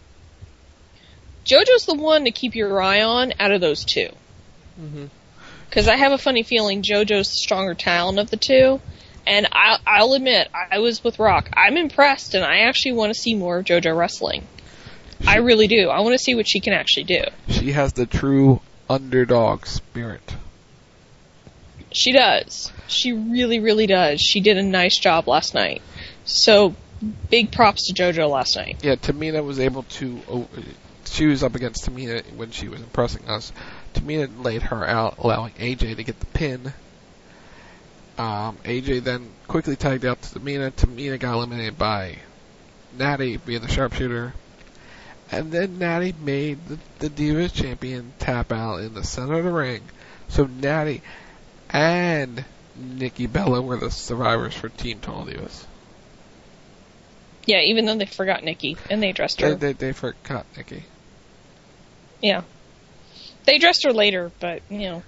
JoJo's the one to keep your eye on out of those two. Mm-hmm. Because I have a funny feeling JoJo's the stronger talent of the two. And I'll, I'll admit, I was with Rock. I'm impressed, and I actually want to see more of JoJo wrestling. She, I really do. I want to see what she can actually do. She has the true underdog spirit. She does. She really, really does. She did a nice job last night. So, big props to JoJo last night. Yeah, Tamina was able to... Oh, she was up against Tamina when she was impressing us. Tamina laid her out, allowing A J to get the pin. Um, A J then quickly tagged out to Tamina. Tamina got eliminated by Natty being the sharpshooter. And then Natty made the, the Divas champion tap out in the center of the ring. So Natty and Nikki Bella were the survivors for Team Total Divas. Yeah, even though they forgot Nikki, and they addressed her. They, they, they forgot Nikki. Yeah. They addressed her later, but, you know.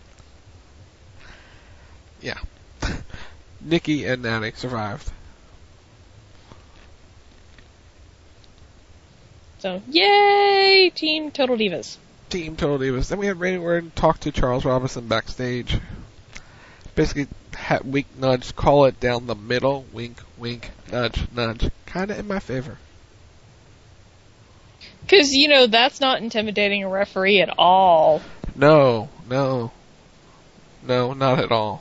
Yeah. Nikki and Natty survived. So, yay! Team Total Divas. Team Total Divas. Then we had Randy Orton talk to Charles Robinson backstage. Basically, ha- wink, nudge, call it down the middle. Wink, wink, nudge, nudge. Kind of in my favor. Because, you know, that's not intimidating a referee at all. No, no. No, not at all.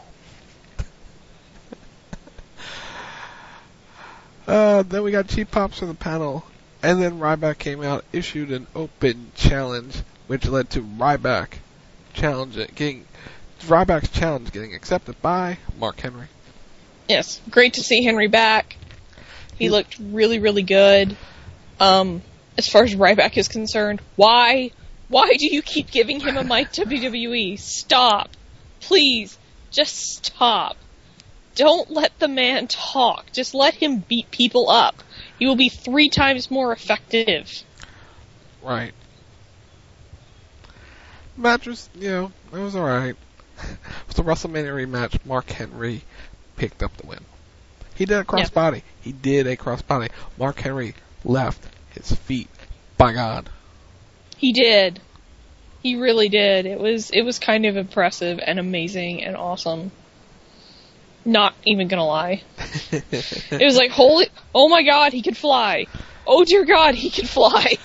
uh, then we got cheap pops for the panel. And then Ryback came out, issued an open challenge, which led to Ryback challenge getting Ryback's challenge getting accepted by Mark Henry. Yes, great to see Henry back. He, he looked really, really good. Um, as far as Ryback is concerned, why, why do you keep giving him a mic, W W E? Stop, please, just stop. Don't let the man talk. Just let him beat people up. He will be three times more effective. Right. Match was, you know, it was alright. It was a WrestleMania rematch. Mark Henry picked up the win. He did a crossbody. Yep. He did a crossbody. Mark Henry left his feet. By God. He did. He really did. It was it was kind of impressive and amazing and awesome. Not even gonna lie. It was like, holy, oh my God, he could fly. Oh dear God, he can fly.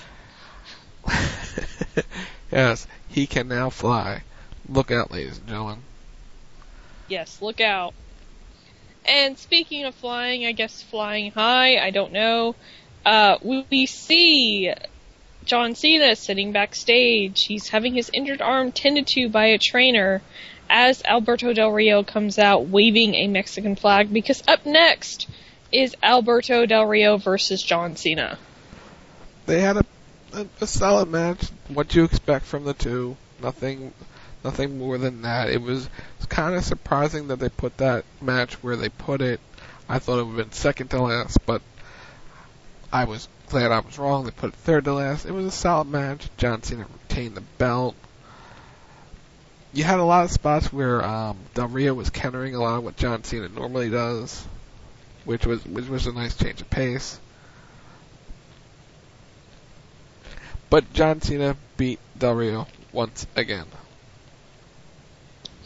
Yes, he can now fly. Look out, ladies and gentlemen. Yes, look out. And speaking of flying, I guess flying high, I don't know. Uh, we, we see John Cena sitting backstage. He's having his injured arm tended to by a trainer as Alberto Del Rio comes out waving a Mexican flag, because up next is Alberto Del Rio versus John Cena. They had a, a, a solid match. What you expect from the two. Nothing nothing more than that. It was, was kind of surprising that they put that match where they put it. I thought it would have been second to last, but I was glad I was wrong. They put it third to last. It was a solid match. John Cena retained the belt. You had a lot of spots where um, Del Rio was countering a lot of what John Cena normally does, which was which was a nice change of pace. But John Cena beat Del Rio once again.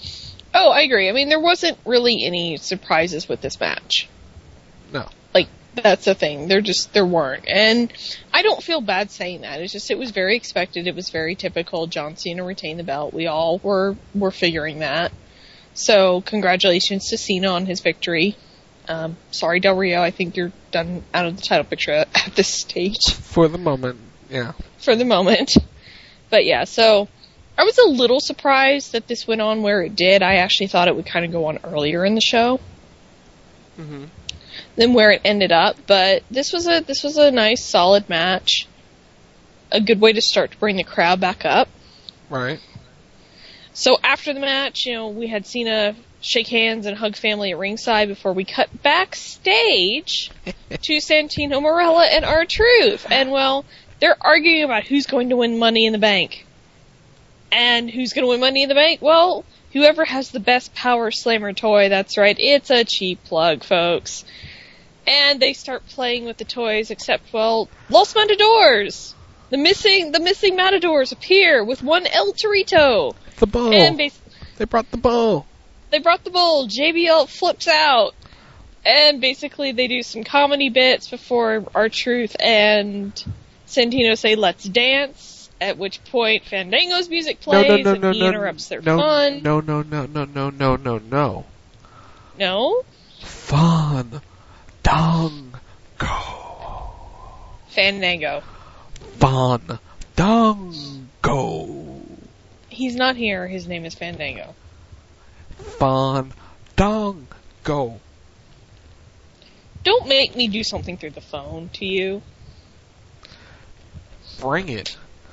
Oh, I agree. I mean, there wasn't really any surprises with this match. No. Like, That's the thing. There just, there weren't. And I don't feel bad saying that. It's just, it was very expected. It was very typical. John Cena retained the belt. We all were, were figuring that. So, congratulations to Cena on his victory. Um, sorry, Del Rio, I think you're done out of the title picture at, at this stage. For the moment, yeah. For the moment. But yeah, so, I was a little surprised that this went on where it did. I actually thought it would kind of go on earlier in the show. Mm-hmm. Than where it ended up, but this was a this was a nice, solid match. A good way to start to bring the crowd back up. Right. So after the match, you know, we had Cena shake hands and hug family at ringside before we cut backstage to Santino Marella and R-Truth. And, well, they're arguing about who's going to win Money in the Bank. And who's going to win Money in the Bank? Well, whoever has the best Power Slammer toy, that's right, it's a cheap plug, folks. And they start playing with the toys, except, well, Los Matadors! The missing, the missing Matadors appear with one El Torito. The bowl. And bas- they brought the bowl. They brought the bowl. J B L flips out. And basically they do some comedy bits before R-Truth and Santino say, let's dance. At which point Fandango's music plays no, no, no, and no, he no, interrupts their no, fun. No, no, no, no, no, no, no, no. No? Fun. Dong. Fandango. Fun. Dong. Go. He's not here. His name is Fandango. Fun. Dong. Go. Don't make me do something through the phone to you. Bring it.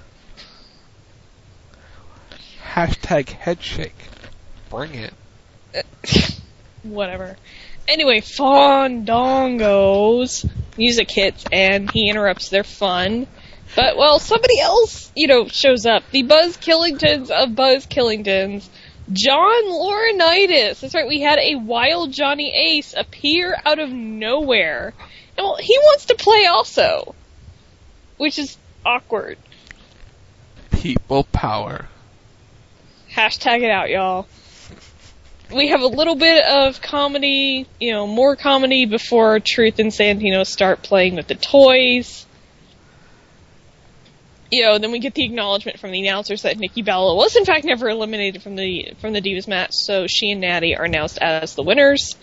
Hashtag headshake. Bring it. Whatever. Anyway, Fandango's music hits and he interrupts their fun. But, well, somebody else, you know, shows up. The Buzz Killingtons of Buzz Killingtons. John Laurinaitis. That's right, we had a wild Johnny Ace appear out of nowhere. And, well, he wants to play also. Which is awkward. People power. Hashtag it out, y'all. We have a little bit of comedy, you know, more comedy before Truth and Santino start playing with the toys. You know, then we get the acknowledgement from the announcers that Nikki Bella was in fact never eliminated from the from the Divas match, so she and Natty are announced as the winners.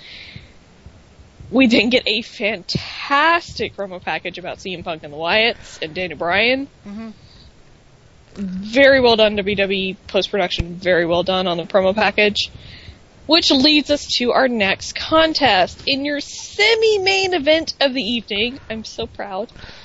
We then get a fantastic promo package about C M Punk and the Wyatts and Daniel Bryan. Mm-hmm. Very well done, W W E post-production, very well done on the promo package. Which leads us to our next contest. In your semi-main event of the evening, I'm so proud,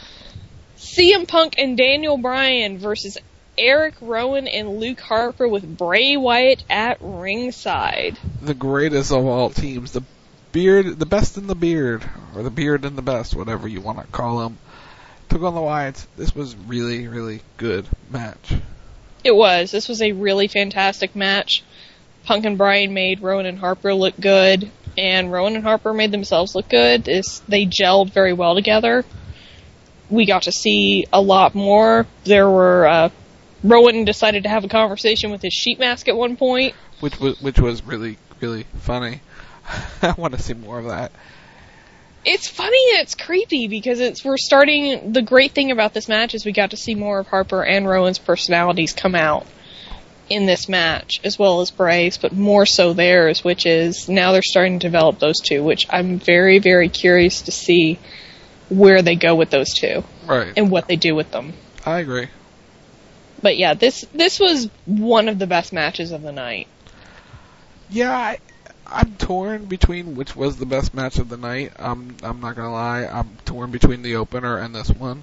C M Punk and Daniel Bryan versus Eric Rowan and Luke Harper with Bray Wyatt at ringside. The greatest of all teams. The beard, the best in the beard, or the beard and the best, whatever you want to call them, took on the Wyatts. This was really, really good match. It was. This was a really fantastic match. Punk and Bryan made Rowan and Harper look good, and Rowan and Harper made themselves look good. This, they gelled very well together. We got to see a lot more. There were, uh, Rowan decided to have a conversation with his sheet mask at one point. Which was, which was really, really funny. I want to see more of that. It's funny and it's creepy because it's, we're starting, the great thing about this match is we got to see more of Harper and Rowan's personalities come out in this match, as well as Bray's, but more so theirs, which is now they're starting to develop those two, which I'm very, very curious to see where they go with those two. Right. And what they do with them. I agree. But yeah, this this was one of the best matches of the night. Yeah, I, I'm torn between which was the best match of the night. I'm, I'm not gonna lie, I'm torn between the opener and this one.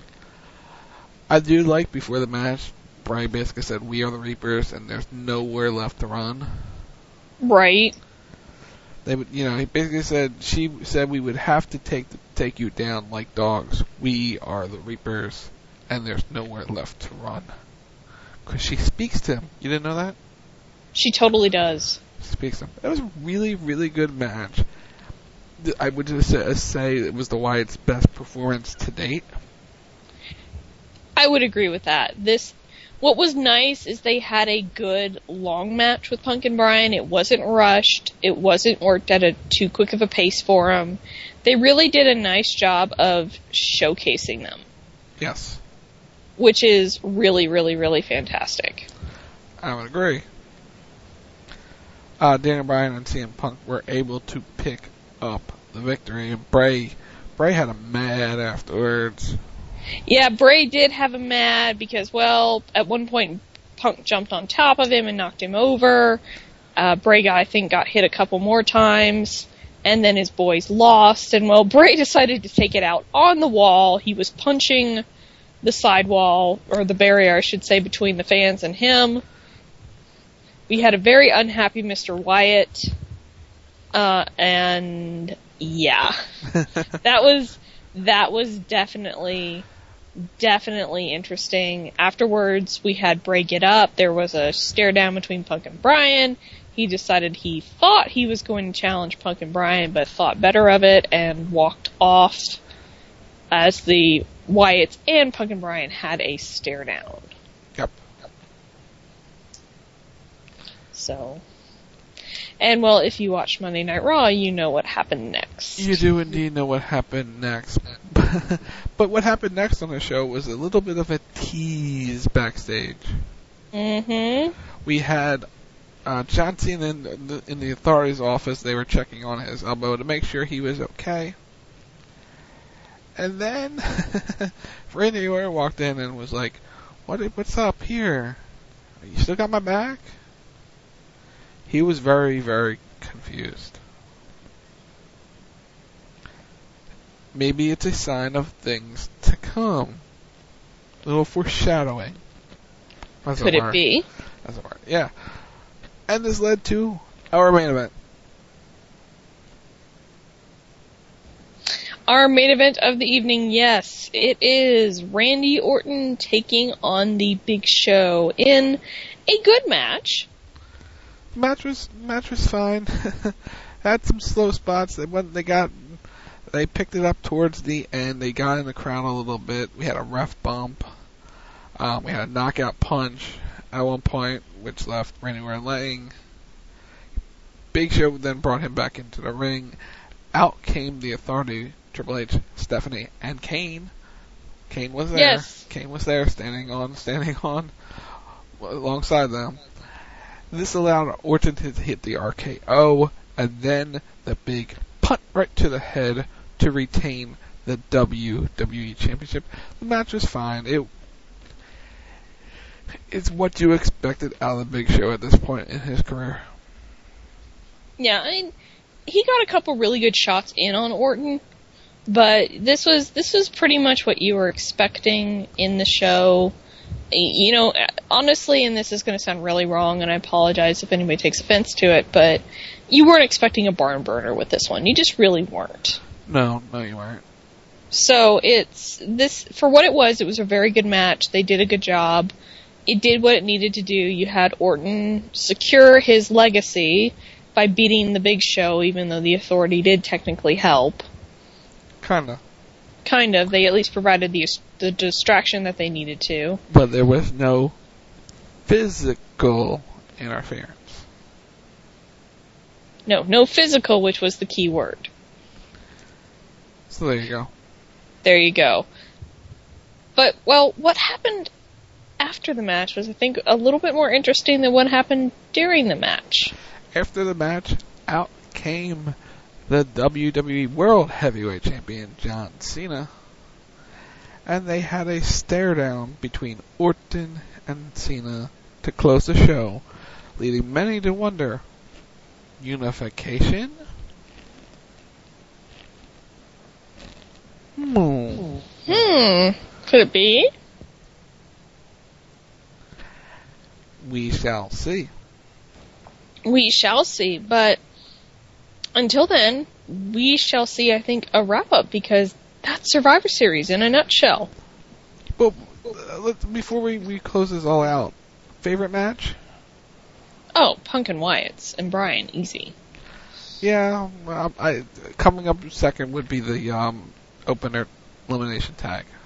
I do like before the match, Bryan basically said, we are the Reapers, and there's nowhere left to run. Right. They would, you know, he basically said, she said we would have to take take you down like dogs. We are the Reapers, and there's nowhere left to run. Because she speaks to him. You didn't know that? She totally does. She speaks to him. That was a really, really good match. I would just say it was the Wyatt's best performance to date. I would agree with that. This what was nice is they had a good long match with Punk and Bryan. It wasn't rushed. It wasn't worked at a too quick of a pace for them. They really did a nice job of showcasing them. Yes. Which is really, really, really fantastic. I would agree. Uh, Daniel Bryan and C M Punk were able to pick up the victory. And Bray, Bray had a mad afterwards. Yeah, Bray did have a mad because, well, at one point Punk jumped on top of him and knocked him over. Uh, Bray, got, I think, got hit a couple more times. And then his boys lost. And, well, Bray decided to take it out on the wall. He was punching the sidewall, or the barrier, I should say, between the fans and him. We had a very unhappy Mister Wyatt. Uh, and, yeah. that was, that was definitely... Definitely interesting. Afterwards, we had Bray get up. There was a stare down between Punk and Bryan. He decided he thought he was going to challenge Punk and Bryan, but thought better of it and walked off as the Wyatts and Punk and Bryan had a stare down. Yep. So. And, well, if you watch Monday Night Raw, you know what happened next. You do indeed know what happened next. But what happened next on the show was a little bit of a tease backstage. Mm-hmm. We had uh, John Cena in the, in the authorities' office. They were checking on his elbow to make sure he was okay. And then Randy Orton walked in and was like, "What? What's up here? You still got my back?" He was very, very confused. Maybe it's a sign of things to come. A little foreshadowing. That's Could it be? That's a word, yeah. And this led to our main event. Our main event of the evening, yes. It is Randy Orton taking on the Big Show in a good match. Match was match was fine. Had some slow spots. They went. They got. They picked it up towards the end. They got in the crowd a little bit. We had a ref bump. Um, we had a knockout punch at one point, which left Randy Orton laying. Big Show then brought him back into the ring. Out came the Authority, Triple H, Stephanie, and Kane. Kane was there. Yes. Kane was there, standing on, standing on, alongside them. This allowed Orton to hit the R K O, and then the big punt right to the head to retain the W W E Championship. The match was fine. It It's what you expected out of the Big Show at this point in his career. Yeah, I mean, he got a couple really good shots in on Orton, but this was this was pretty much what you were expecting in the show. You know, honestly, and this is going to sound really wrong, and I apologize if anybody takes offense to it, but you weren't expecting a barn burner with this one. You just really weren't. No, no, you weren't. So it's this for what it was. It was a very good match. They did a good job. It did what it needed to do. You had Orton secure his legacy by beating the Big Show, even though the Authority did technically help. Kinda. Kind of. They at least provided the the distraction that they needed to. But there was no physical interference. No, no physical, which was the key word. So there you go. There you go. But, well, what happened after the match was, I think, a little bit more interesting than what happened during the match. After the match, out came the W W E World Heavyweight Champion, John Cena. And they had a stare down between Orton and Cena to close the show, leading many to wonder, unification? Hmm. Hmm. Could it be? We shall see. We shall see, but until then, we shall see, I think, a wrap-up, because that's Survivor Series in a nutshell. But uh, let's, before we, we close this all out, favorite match? Oh, Punk and Wyatts and Bryan, easy. Yeah, um, I, coming up second would be the um, opener elimination tag.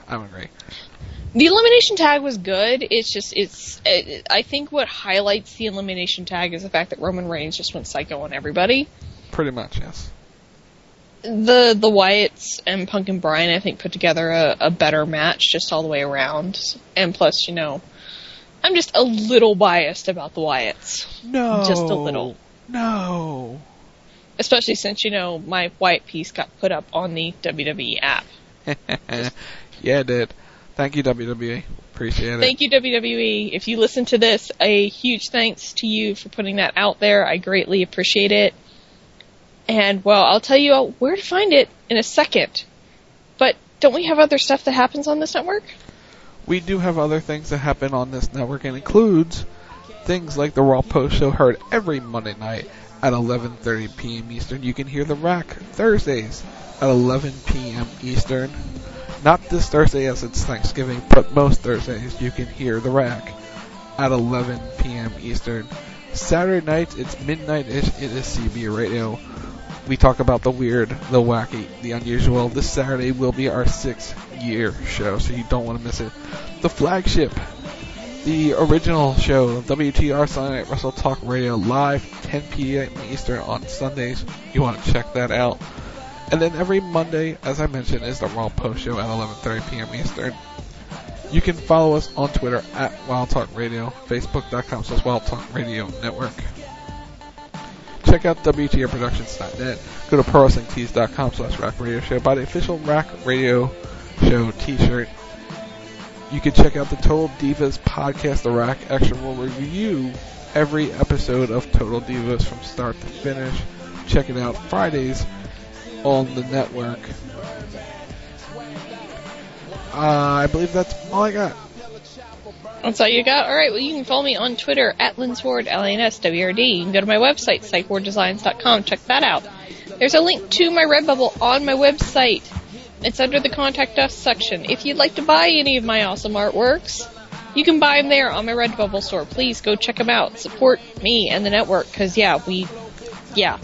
I'm agree. The elimination tag was good. It's just, it's, it, I think what highlights the elimination tag is the fact that Roman Reigns just went psycho on everybody. Pretty much, yes. The the Wyatts and Punk and Bryan, I think, put together a, a better match just all the way around. And plus, you know, I'm just a little biased about the Wyatts. No. Just a little. No. Especially since, you know, my Wyatt piece got put up on the W W E app. Yeah, it did. Thank you, W W E. Appreciate it. Thank you, W W E. If you listen to this, a huge thanks to you for putting that out there. I greatly appreciate it. And, well, I'll tell you where to find it in a second. But don't we have other stuff that happens on this network? We do have other things that happen on this network, and includes things like the Raw Post Show, heard every Monday night at eleven thirty p.m. Eastern. You can hear The Rack Thursdays at eleven p.m. Eastern. Not this Thursday as it's Thanksgiving, but most Thursdays you can hear The Rack at eleven p.m. Eastern. Saturday nights, it's midnight-ish. It is C B Radio. We talk about the weird, the wacky, the unusual. This Saturday will be our sixth-year show, so you don't want to miss it. The flagship, the original show, W T R Sunday Night Wrestle Talk Radio, live ten p.m. Eastern on Sundays. You want to check that out. And then every Monday, as I mentioned, is the Raw Post Show at eleven thirty p.m. Eastern. You can follow us on Twitter at Wild Talk Radio, Facebook.com slash Wild Talk Radio Network. Check out W T R Productions dot net. Go to Pro Wrestling Tees dot com slash Rack Radio Show. Buy the official Rack Radio Show t-shirt. You can check out the Total Divas podcast, The Rack Extra. Will review every episode of Total Divas from start to finish. Check it out Fridays on the network. Uh, I believe that's all I got. That's all you got? Alright, well, you can follow me on Twitter at Linsward, L A N S W R D. You can go to my website, psych ward designs dot com. Check that out. There's a link to my Redbubble on my website. It's under the Contact Us section. If you'd like to buy any of my awesome artworks, you can buy them there on my Redbubble store. Please go check them out. Support me and the network, because, yeah, we... Yeah.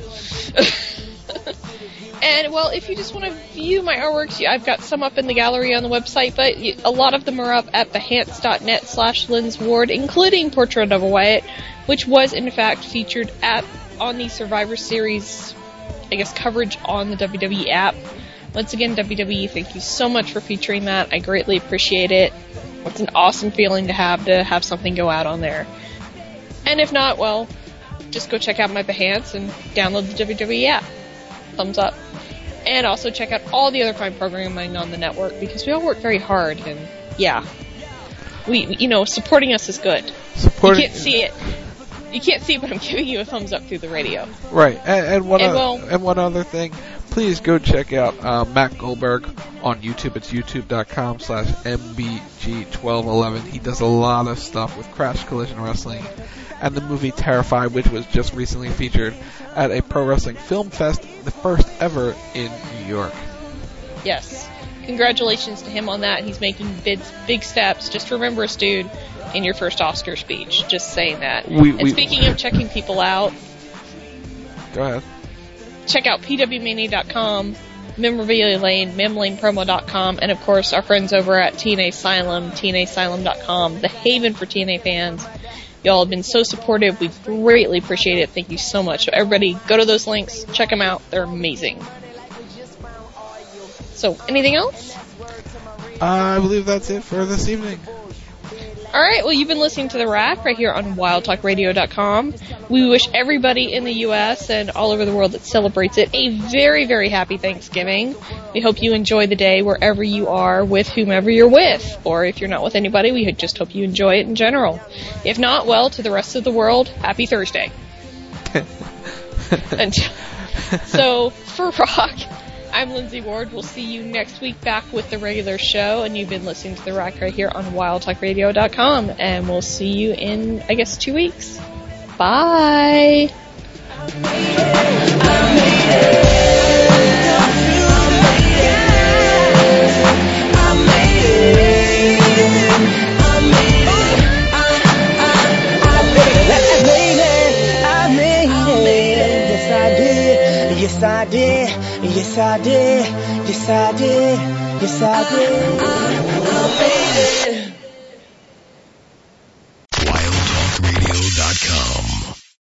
And, well, if you just want to view my artworks, I've got some up in the gallery on the website, but a lot of them are up at behance.net slash linsward, including Portrait of a Wyatt, which was, in fact, featured at on the Survivor Series, I guess, coverage on the W W E app. Once again, W W E, thank you so much for featuring that. I greatly appreciate it. It's an awesome feeling to have to have something go out on there. And if not, well, just go check out my Behance and download the W W E app. Thumbs up. And also check out all the other fine programming on the network, because we all work very hard, and yeah. We, you know, supporting us is good. Supporting- you can't see it. You can't see, but I'm giving you a thumbs up through the radio. Right, and, and, one, and, o- well, and one other thing, please go check out uh, Matt Goldberg on YouTube. It's youtube.com slash MBG1211. He does a lot of stuff with Crash Collision Wrestling and the movie Terrified, which was just recently featured at a Pro Wrestling Film Fest, the first ever in New York. Yes. Congratulations to him on that. He's making big, big steps. Just remember us, dude, in your first Oscar speech. Just saying that. We, and we, speaking of checking people out, go ahead. Check out P W mania dot com, Memorabilia Lane, memlane promo dot com, and of course our friends over at T N A Asylum, T N A Asylum dot com, the haven for T N A fans. Y'all have been so supportive. We greatly appreciate it. Thank you so much. So everybody, go to those links. Check them out. They're amazing. So, anything else? Uh, I believe that's it for this evening. Alright, well, you've been listening to The Rack right here on wild talk radio dot com. We wish everybody in the U S and all over the world that celebrates it a very, very happy Thanksgiving. We hope you enjoy the day wherever you are with whomever you're with. Or if you're not with anybody, we just hope you enjoy it in general. If not, well, to the rest of the world, happy Thursday. and, so, for Rock, I'm Lindsay Ward. We'll see you next week back with the regular show, and you've been listening to The Rack right here on wild talk radio dot com, and we'll see you in, I guess, two weeks. Bye! Yes, I did. Yes, I did. Yes, I did. Yes, I did.